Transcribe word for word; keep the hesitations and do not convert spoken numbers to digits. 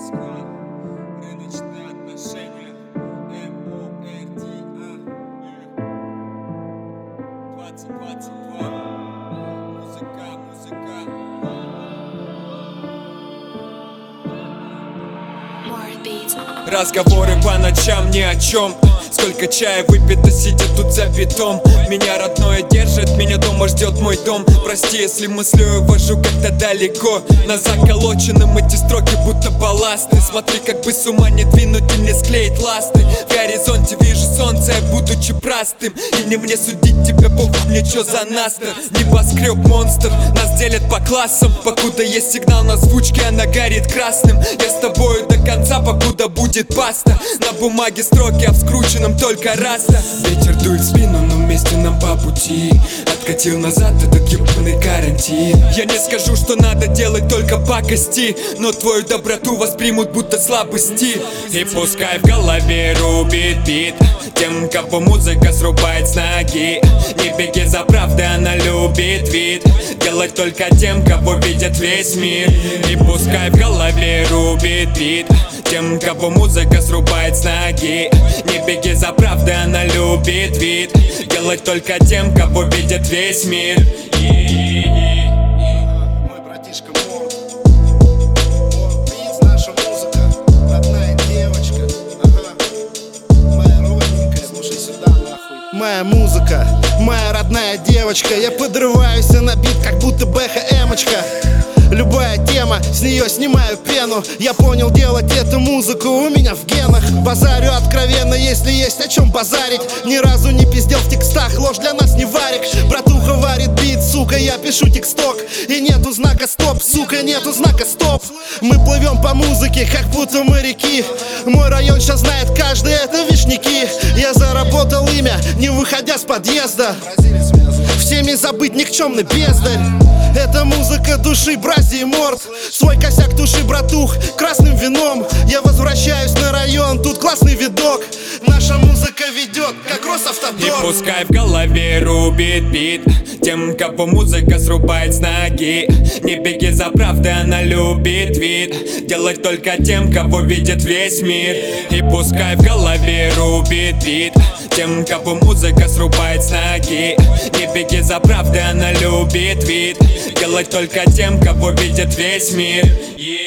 Москва, рыночные отношения, эм о эр ди а двадцать двадцать два. Музыка, музыка. Разговоры по ночам ни о чем. Сколько чая выпито, сидя тут за битом. Меня родное держит, меня дома ждет мой дом. Прости, если мыслью вожу как-то далеко. На заколоченном эти строки будто балласты. Смотри, как бы с ума не двинуть и не склеить ласты. В горизонте вижу солнце, будучи простым. И не мне судить тебя, бог, мне чё за настер. Небоскреб монстр, нас делят по классам. Покуда есть сигнал на звучке, она горит красным. Я с тобою до конца, покуда будет паста. На бумаге строки, а в скрученном только раста. Ветер дует в спину, но вместе нам по пути. Откатил назад этот ебаный карантин. Я не скажу, что надо делать только пакости, но твою доброту воспримут будто слабости. И пускай в голове рубит бит тем, кого музыка срубает с ноги. Не беги за правдой, она любит вид делать только тем, кого видит весь мир. И пускай в голове рубит бит тем, кого музыка срубает с ноги. Не беги за правдой, она любит вид делать только тем, кого видит весь мир. Мой братишка Морд, Морд Битс, наша музыка, родная девочка, ага, моя родненькая, слушай сюда нахуй. Моя музыка, моя родная девочка, я подрываюсь на бит, как будто бэха эмочка. Любая тема, с нее снимаю пену. Я понял, делать эту музыку у меня в генах. Базарю откровенно, если есть о чем базарить. Ни разу не пиздел в текстах, ложь для нас не варик. Братуха варит бит, сука, я пишу тексток. И нету знака стоп, сука, нету знака стоп. Мы плывем по музыке, как будто моряки. Мой район сейчас знает каждый, это вишняки. Я заработал имя, не выходя с подъезда. Всеми забыть никчемный бездарь. Это музыка души Бразии Морд. Свой косяк души, братух, красным вином. Я возвращаюсь на район, тут классный видок. Наша музыка ведет, как Росавтодор. И пускай в голове рубит бит тем, кого музыка срубает с ноги. Не беги за правдой, она любит вид делать только тем, кого видит весь мир. И пускай в голове рубит бит тем, кого музыка срубает с ноги. Не беги за правдой, она любит вид делать только тем, кого видит весь мир. Yeah.